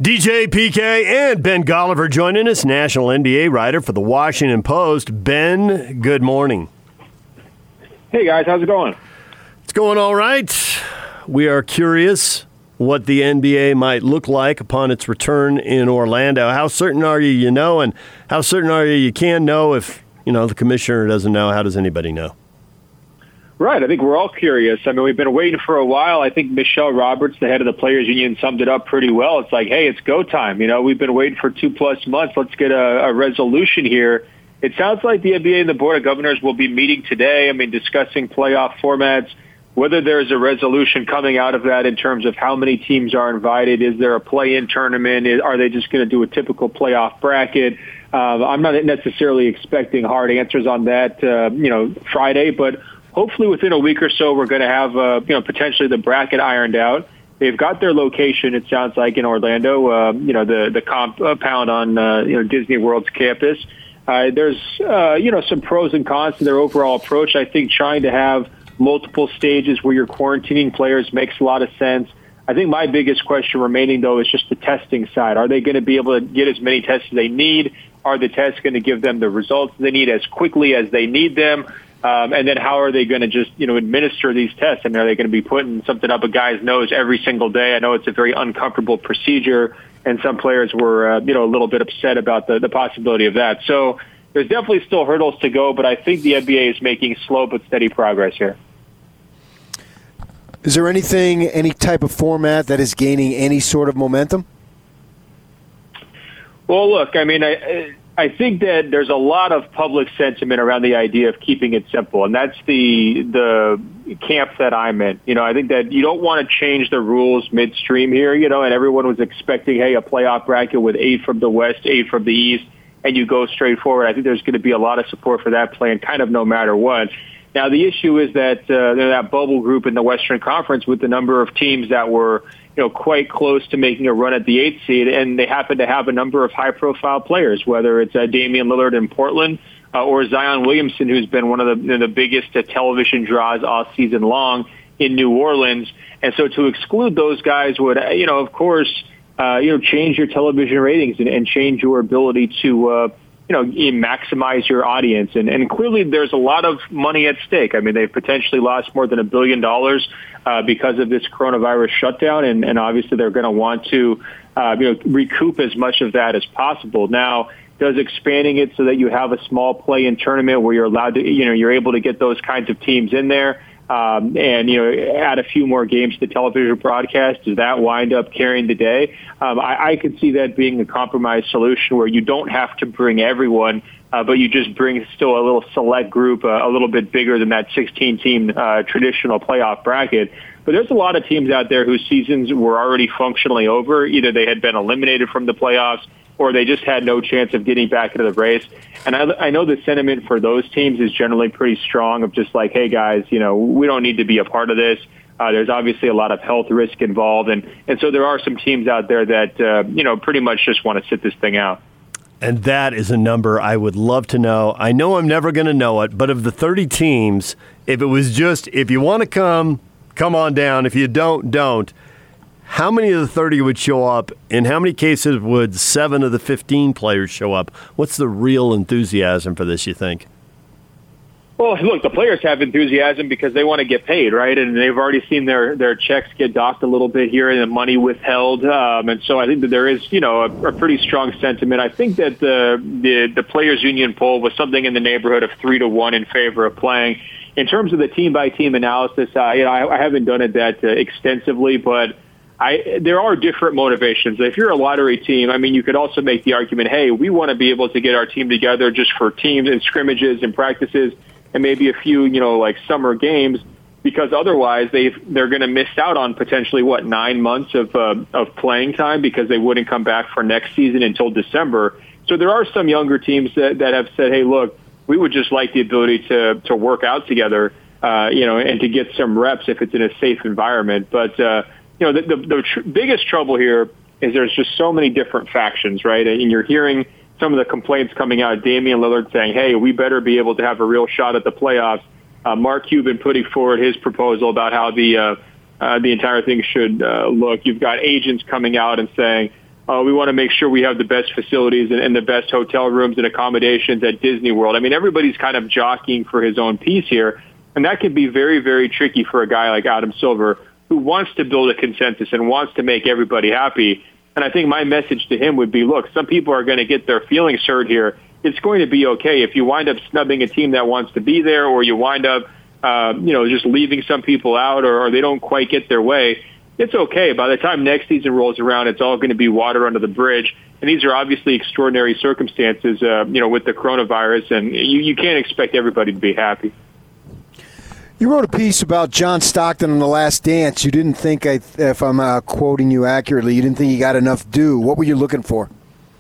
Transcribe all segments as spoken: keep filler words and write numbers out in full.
D J, P K, and Ben Golliver joining us, national N B A writer for the Washington Post. Ben, good morning. Hey, guys. How's it going? It's going all right. We are curious what the N B A might look like upon its return in Orlando. How certain are you you know, and how certain are you you can know if, you know, the commissioner doesn't know? How does anybody know? Right. I think we're all curious. I mean, we've been waiting for a while. I think Michelle Roberts, the head of the Players Union, summed it up pretty well. It's like, hey, it's go time. You know, we've been waiting for two plus months. Let's get a, a resolution here. It sounds like the N B A and the Board of Governors will be meeting today. I mean, discussing playoff formats, whether there's a resolution coming out of that in terms of how many teams are invited. Is there a play-in tournament? Is, are they just going to do a typical playoff bracket? Uh, I'm not necessarily expecting hard answers on that, uh, you know, Friday, but hopefully within a week or so, we're going to have, uh, you know, potentially the bracket ironed out. They've got their location, it sounds like, in Orlando, uh, you know, the, the compound on, uh, you know, Disney World's campus. Uh, there's, uh, you know, some pros and cons to their overall approach. I think trying to have multiple stages where you're quarantining players makes a lot of sense. I think my biggest question remaining, though, is just the testing side. Are they going to be able to get as many tests as they need? Are the tests going to give them the results they need as quickly as they need them? Um, and then how are they going to just, you know, administer these tests? I mean, are they going to be putting something up a guy's nose every single day? I know it's a very uncomfortable procedure, and some players were, uh, you know, a little bit upset about the, the possibility of that. So there's definitely still hurdles to go, but I think the N B A is making slow but steady progress here. Is there anything, any type of format that is gaining any sort of momentum? Well, look, I mean, I I think that there's a lot of public sentiment around the idea of keeping it simple, and that's the the camp that I'm in. You know, I think that you don't want to change the rules midstream here, you know, and everyone was expecting, hey, a playoff bracket with eight from the West, eight from the East, and you go straight forward. I think there's going to be a lot of support for that plan, kind of no matter what. Now, the issue is that uh, that bubble group in the Western Conference with the number of teams that were, you know, quite close to making a run at the eighth seed, and they happen to have a number of high-profile players, whether it's uh, Damian Lillard in Portland uh, or Zion Williamson, who's been one of the, you know, the biggest uh, television draws all season long in New Orleans. And so to exclude those guys would, you know, of course, uh, you know, change your television ratings and, and change your ability to, uh, you know, maximize your audience. And, and clearly there's a lot of money at stake. I mean, they've potentially lost more than a billion dollars uh, because of this coronavirus shutdown. And, and obviously they're going to want to, uh, you know, recoup as much of that as possible. Now, does expanding it so that you have a small play-in tournament where you're allowed to, you know, you're able to get those kinds of teams in there, Um, and, you know, add a few more games to the television broadcast, does that wind up carrying the day? Um, I, I could see that being a compromise solution where you don't have to bring everyone, uh, but you just bring still a little select group, uh, a little bit bigger than that sixteen-team uh, traditional playoff bracket. But there's a lot of teams out there whose seasons were already functionally over. Either they had been eliminated from the playoffs or they just had no chance of getting back into the race. And I, I know the sentiment for those teams is generally pretty strong of just like, hey, guys, you know, we don't need to be a part of this. Uh, there's obviously a lot of health risk involved. And, and so there are some teams out there that, uh, you know, pretty much just want to sit this thing out. And that is a number I would love to know. I know I'm never going to know it, but of the thirty teams, if it was just, if you want to come, come on down. If you don't, don't. How many of the thirty would show up? In how many cases would seven of the fifteen players show up? What's the real enthusiasm for this, you think? Well, look, the players have enthusiasm because they want to get paid, right? And they've already seen their, their checks get docked a little bit here and the money withheld. Um, and so I think that there is, you know, a, a pretty strong sentiment. I think that the, the, the Players Union poll was something in the neighborhood of three to one in favor of playing. In terms of the team-by-team analysis, uh, you know, I, I haven't done it that uh, extensively, but I, there are different motivations. If you're a lottery team, I mean, you could also make the argument, hey, we want to be able to get our team together just for teams and scrimmages and practices and maybe a few, you know, like summer games, because otherwise they've, they're going to miss out on potentially, what, nine months of uh, of playing time because they wouldn't come back for next season until December. So there are some younger teams that, that have said, hey, look, we would just like the ability to, to work out together, uh, you know, and to get some reps if it's in a safe environment. But, uh, you know, the, the, the tr- biggest trouble here is there's just so many different factions, right? And you're hearing some of the complaints coming out of Damian Lillard saying, hey, we better be able to have a real shot at the playoffs. Uh, Mark Cuban putting forward his proposal about how the uh, uh, the entire thing should uh, look. You've got agents coming out and saying, Uh, we want to make sure we have the best facilities and, and the best hotel rooms and accommodations at Disney World. I mean, everybody's kind of jockeying for his own piece here, and that can be very, very tricky for a guy like Adam Silver who wants to build a consensus and wants to make everybody happy. And I think my message to him would be, look, some people are going to get their feelings hurt here. It's going to be okay if you wind up snubbing a team that wants to be there, or you wind up, uh, you know, just leaving some people out, or, or they don't quite get their way. It's okay. By the time next season rolls around, it's all going to be water under the bridge. And these are obviously extraordinary circumstances, uh, you know, with the coronavirus, and you, you can't expect everybody to be happy. You wrote a piece about John Stockton in The Last Dance. You didn't think, I, if I'm uh, quoting you accurately, you didn't think he got enough due. What were you looking for?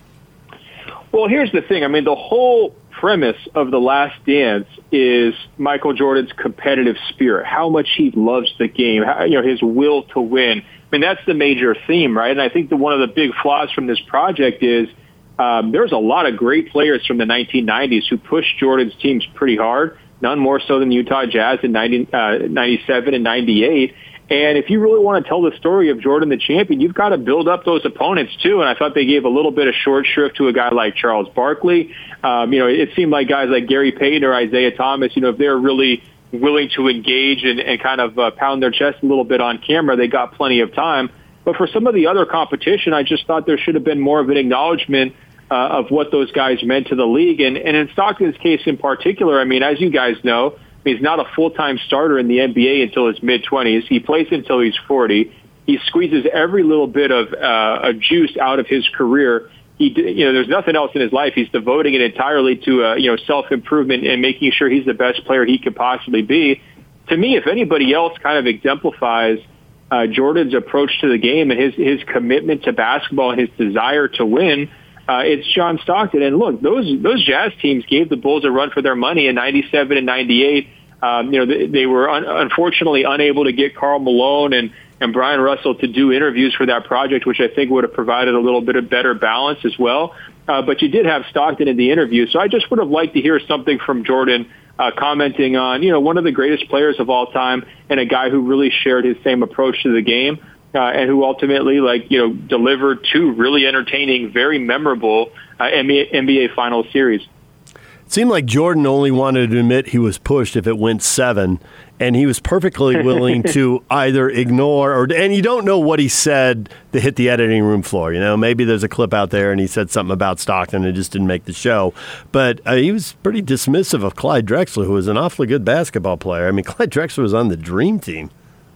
Well, here's the thing. I mean, the whole premise of The Last Dance is Michael Jordan's competitive spirit, how much he loves the game, how, you know, his will to win. I mean, that's the major theme, right? And I think that one of the big flaws from this project is um, there's a lot of great players from the nineteen nineties who pushed Jordan's teams pretty hard. None more so than the Utah Jazz in ninety, uh, ninety-seven and ninety-eight. And if you really want to tell the story of Jordan the champion, you've got to build up those opponents too. And I thought they gave a little bit of short shrift to a guy like Charles Barkley. Um, you know, it seemed like guys like Gary Payton or Isaiah Thomas, you know, if they're really willing to engage and, and kind of uh, pound their chest a little bit on camera, they got plenty of time. But for some of the other competition, I just thought there should have been more of an acknowledgement Uh, of what those guys meant to the league. And, and in Stockton's case in particular, I mean, as you guys know, he's not a full-time starter in the N B A until his mid-twenties. He plays until he's forty. He squeezes every little bit of uh, juice out of his career. He, you know, there's nothing else in his life. He's devoting it entirely to, uh, you know, self-improvement and making sure he's the best player he could possibly be. To me, if anybody else kind of exemplifies uh, Jordan's approach to the game and his, his commitment to basketball and his desire to win, Uh, it's John Stockton. And look, those those Jazz teams gave the Bulls a run for their money in ninety-seven and ninety-eight. Um, you know, they, they were un- unfortunately unable to get Karl Malone and, and Brian Russell to do interviews for that project, which I think would have provided a little bit of better balance as well. Uh, but you did have Stockton in the interview. So I just would have liked to hear something from Jordan uh, commenting on, you know, one of the greatest players of all time and a guy who really shared his same approach to the game. Uh, and who ultimately, like, you know, delivered two really entertaining, very memorable uh, N B A Finals series. It seemed like Jordan only wanted to admit he was pushed if it went seven, and he was perfectly willing to either ignore or, and you don't know what he said to hit the editing room floor. You know, maybe there's a clip out there and he said something about Stockton and it just didn't make the show. But uh, he was pretty dismissive of Clyde Drexler, who was an awfully good basketball player. I mean, Clyde Drexler was on the Dream Team.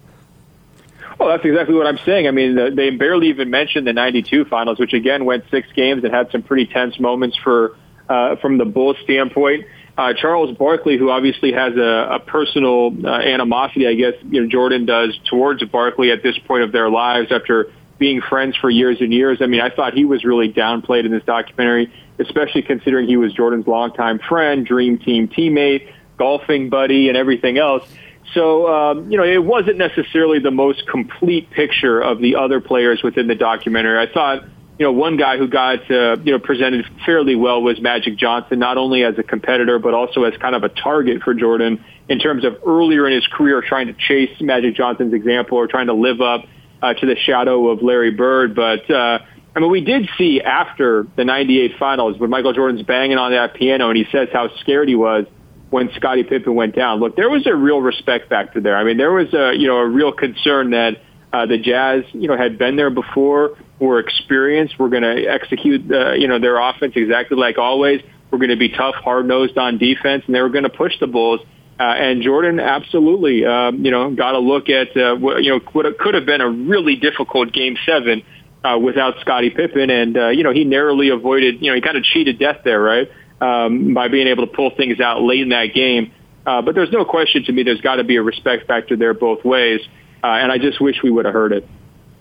Well, that's exactly what I'm saying. I mean, the, they barely even mentioned the ninety-two finals, which again went six games and had some pretty tense moments for uh, from the Bulls standpoint. Uh, Charles Barkley, who obviously has a, a personal uh, animosity, I guess, you know, Jordan does towards Barkley at this point of their lives after being friends for years and years. I mean, I thought he was really downplayed in this documentary, especially considering he was Jordan's longtime friend, Dream Team teammate, golfing buddy, and everything else. So, um, you know, it wasn't necessarily the most complete picture of the other players within the documentary. I thought, you know, one guy who got, uh, you know, presented fairly well was Magic Johnson, not only as a competitor, but also as kind of a target for Jordan in terms of earlier in his career trying to chase Magic Johnson's example or trying to live up uh, to the shadow of Larry Bird. But, uh, I mean, we did see after the ninety-eight finals when Michael Jordan's banging on that piano and he says how scared he was when Scottie Pippen went down. Look, there was a real respect factor there. I mean, there was a, you know, a real concern that uh, the Jazz, you know, had been there before, were experienced, were going to execute, uh, you know, their offense exactly like always. We're going to be tough, hard-nosed on defense, and they were going to push the Bulls. Uh, and Jordan absolutely, um, you know, got a look at, uh, what, you know, what could have been a really difficult Game seven uh, without Scottie Pippen. And, uh, you know, he narrowly avoided, you know, he kind of cheated death there, right? Um, by being able to pull things out late in that game. Uh, but there's no question to me there's got to be a respect factor there both ways, uh, and I just wish we would have heard it.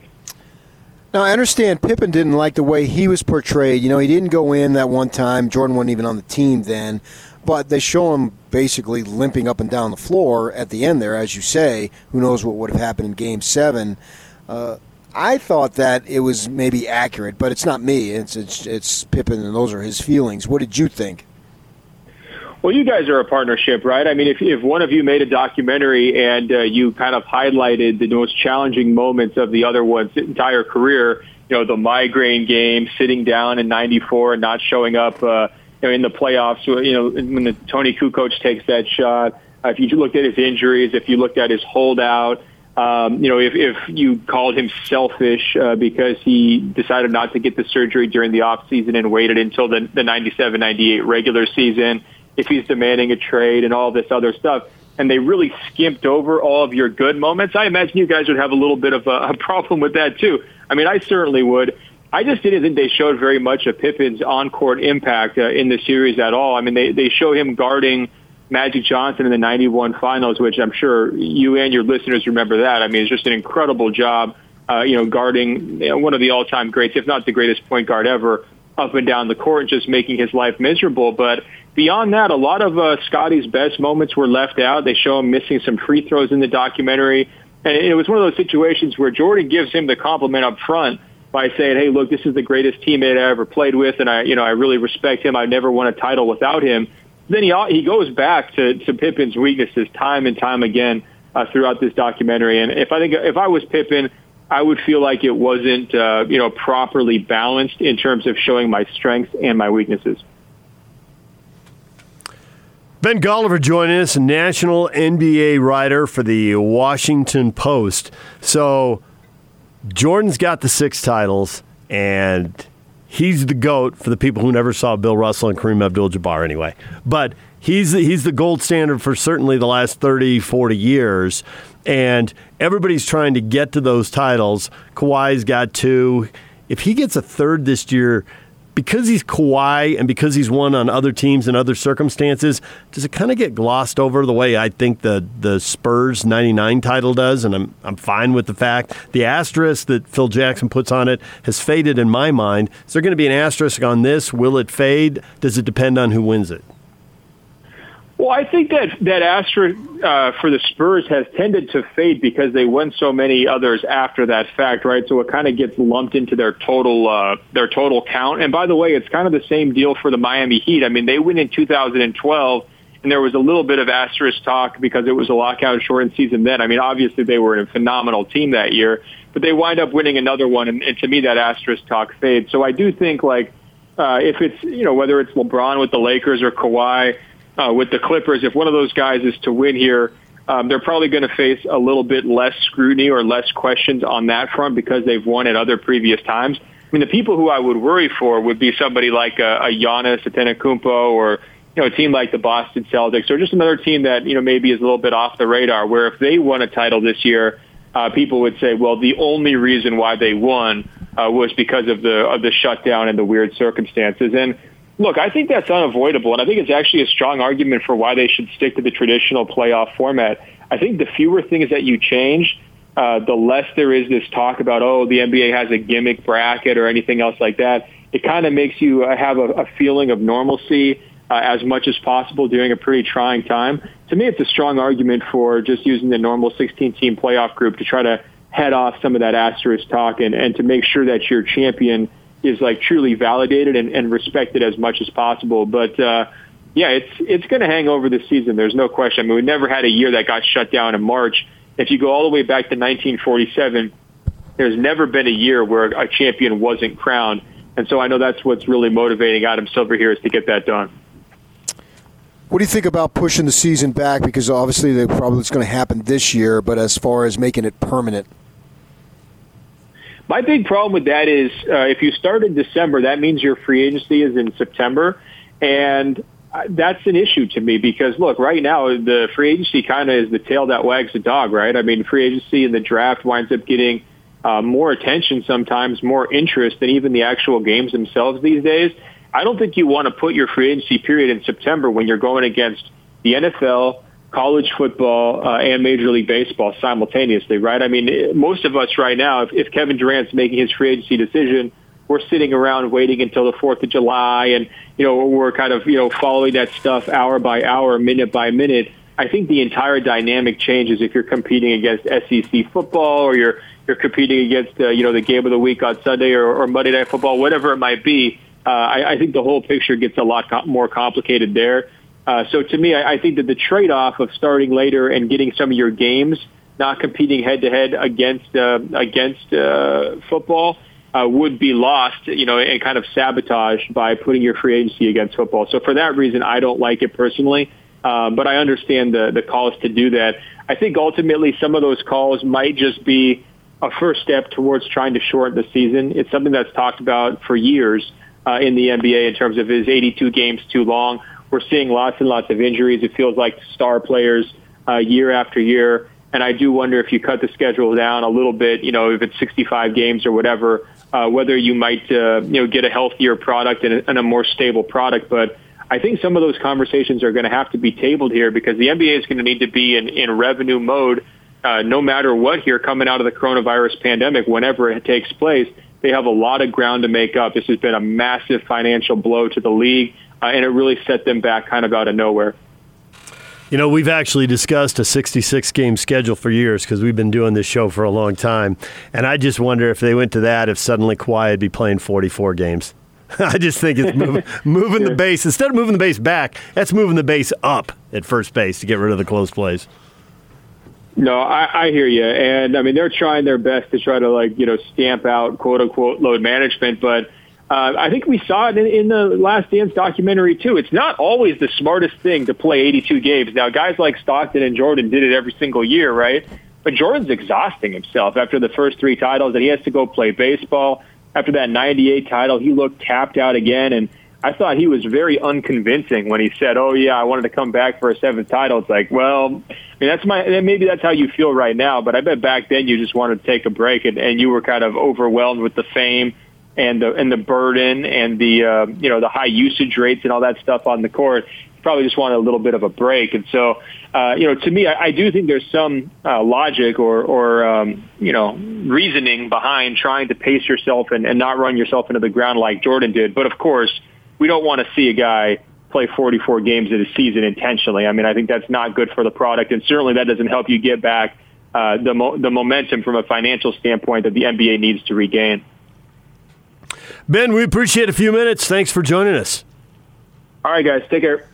Now, I understand Pippen didn't like the way he was portrayed. You know, he didn't go in that one time. Jordan wasn't even on the team then. But they show him basically limping up and down the floor at the end there, as you say. Who knows what would have happened in Game seven. Uh, I thought that it was maybe accurate, but it's not me. It's, it's it's Pippen, and those are his feelings. What did you think? Well, you guys are a partnership, right? I mean, if if one of you made a documentary and uh, you kind of highlighted the most challenging moments of the other one's entire career, you you know, the migraine game, sitting down in ninety-four and not showing up uh, you know, in the playoffs, you know, when the Tony Kukoc takes that shot. Uh, if you looked at his injuries, if you looked at his holdout, um, you know, if, if you called him selfish uh, because he decided not to get the surgery during the offseason and waited until the, the ninety-seven ninety-eight regular season, if he's demanding a trade and all this other stuff, and they really skimped over all of your good moments, I imagine you guys would have a little bit of a, a problem with that too. I mean, I certainly would. I just didn't think they showed very much of Pippen's on-court impact uh, in the series at all. I mean, they, they show him guarding Magic Johnson in the ninety-one finals, which I'm sure you and your listeners remember that. I mean, it's just an incredible job, uh, you know, guarding you know, one of the all-time greats, if not the greatest point guard ever, up and down the court and just making his life miserable. But beyond that, a lot of uh, Scotty's best moments were left out. They show him missing some free throws in the documentary. And it was one of those situations where Jordan gives him the compliment up front by saying, hey, look, this is the greatest teammate I ever played with, and I, you know, I really respect him. I never won a title without him. Then he he goes back to, to Pippen's weaknesses time and time again uh, throughout this documentary. And if I think if I was Pippen, I would feel like it wasn't uh, you know properly balanced in terms of showing my strengths and my weaknesses. Ben Golliver joining us, national N B A writer for the Washington Post. So Jordan's got the six titles, and he's the GOAT for the people who never saw Bill Russell and Kareem Abdul-Jabbar anyway. But he's the, he's the gold standard for certainly the last thirty, forty years, and everybody's trying to get to those titles. Kawhi's got two. If he gets a third this year, because he's Kawhi and because he's won on other teams and other circumstances, does it kind of get glossed over the way I think the, the Spurs ninety-nine title does? And I'm I'm fine with the fact. The asterisk that Phil Jackson puts on it has faded in my mind. Is there going to be an asterisk on this? Will it fade? Does it depend on who wins it? Well, I think that that asterisk uh, for the Spurs has tended to fade because they won so many others after that fact, right? So it kind of gets lumped into their total uh, their total count. And by the way, it's kind of the same deal for the Miami Heat. I mean, they win in two thousand twelve, and there was a little bit of asterisk talk because it was a lockout shortened season then. I mean, obviously they were a phenomenal team that year, but they wind up winning another one, and, and to me that asterisk talk fades. So I do think like uh, if it's you know whether it's LeBron with the Lakers or Kawhi Uh, with the Clippers, if one of those guys is to win here, um, they're probably going to face a little bit less scrutiny or less questions on that front because they've won at other previous times. I mean, the people who I would worry for would be somebody like a, a Giannis Antetokounmpo or you know a team like the Boston Celtics or just another team that you know maybe is a little bit off the radar. Where if they won a title this year, uh, people would say, well, the only reason why they won uh, was because of the of the shutdown and the weird circumstances. And look, I think that's unavoidable, and I think it's actually a strong argument for why they should stick to the traditional playoff format. I think the fewer things that you change, uh, the less there is this talk about, oh, the N B A has a gimmick bracket or anything else like that. It kind of makes you have a, a feeling of normalcy uh, as much as possible during a pretty trying time. To me, it's a strong argument for just using the normal sixteen-team playoff group to try to head off some of that asterisk talk and, and to make sure that your champion is like truly validated and, and respected as much as possible. But uh, yeah, it's it's going to hang over the season. There's no question. I mean, we never had a year that got shut down in March. If you go all the way back to nineteen forty-seven, there's never been a year where a champion wasn't crowned. And so I know that's what's really motivating Adam Silver here is to get that done. What do you think about pushing the season back? Because obviously they probably it's going to happen this year, but as far as making it permanent. My big problem with that is uh, if you start in December, that means your free agency is in September. And that's an issue to me because, look, right now the free agency kind of is the tail that wags the dog, right? I mean, free agency in the draft winds up getting uh, more attention sometimes, more interest than even the actual games themselves these days. I don't think you want to put your free agency period in September when you're going against the N F L, college football, uh, and Major League Baseball simultaneously, right? I mean, most of us right now, if, if Kevin Durant's making his free agency decision, we're sitting around waiting until the fourth of July, and, you know, we're kind of, you know, following that stuff hour by hour, minute by minute. I think the entire dynamic changes if you're competing against S E C football or you're you're competing against, uh, you know, the game of the week on Sunday or, or Monday Night Football, whatever it might be. Uh, I, I think the whole picture gets a lot co- more complicated there. Uh, so to me, I, I think that the trade-off of starting later and getting some of your games, not competing head-to-head against uh, against uh, football, uh, would be lost, you know, and kind of sabotaged by putting your free agency against football. So for that reason, I don't like it personally, uh, but I understand the, the calls to do that. I think ultimately some of those calls might just be a first step towards trying to shorten the season. It's something that's talked about for years uh, in the N B A in terms of is eighty-two games too long. We're seeing lots and lots of injuries. It feels like star players uh, year after year. And I do wonder if you cut the schedule down a little bit, you know, if it's sixty-five games or whatever, uh, whether you might, uh, you know, get a healthier product and a, and a more stable product. But I think some of those conversations are going to have to be tabled here because the N B A is going to need to be in, in revenue mode uh, no matter what here coming out of the coronavirus pandemic, whenever it takes place. They have a lot of ground to make up. This has been a massive financial blow to the league, uh, and it really set them back kind of out of nowhere. You know, we've actually discussed a sixty-six game schedule for years because we've been doing this show for a long time. And I just wonder if they went to that, if suddenly Kawhi would be playing forty-four games. I just think it's moving, moving the base. Instead of moving the base back, that's moving the base up at first base to get rid of the close plays. No, I, I hear you. And, I mean, they're trying their best to try to, like, you know, stamp out, quote-unquote, load management. But uh, I think we saw it in, in the Last Dance documentary, too. It's not always the smartest thing to play eighty-two games. Now, guys like Stockton and Jordan did it every single year, right? But Jordan's exhausting himself after the first three titles, and he has to go play baseball. After that ninety-eight title, he looked tapped out again, and I thought he was very unconvincing when he said, oh, yeah, I wanted to come back for a seventh title. It's like, well, I mean, that's my maybe that's how you feel right now, but I bet back then you just wanted to take a break, and, and you were kind of overwhelmed with the fame and the and the burden and the uh, you know the high usage rates and all that stuff on the court. You probably just wanted a little bit of a break. And so, uh, you know, to me, I, I do think there's some uh, logic or, or um, you know, reasoning behind trying to pace yourself and, and not run yourself into the ground like Jordan did. But, of course, we don't want to see a guy play forty-four games in a season intentionally. I mean, I think that's not good for the product, and certainly that doesn't help you get back uh, the mo- the momentum from a financial standpoint that the N B A needs to regain. Ben, we appreciate a few minutes. Thanks for joining us. All right, guys. Take care.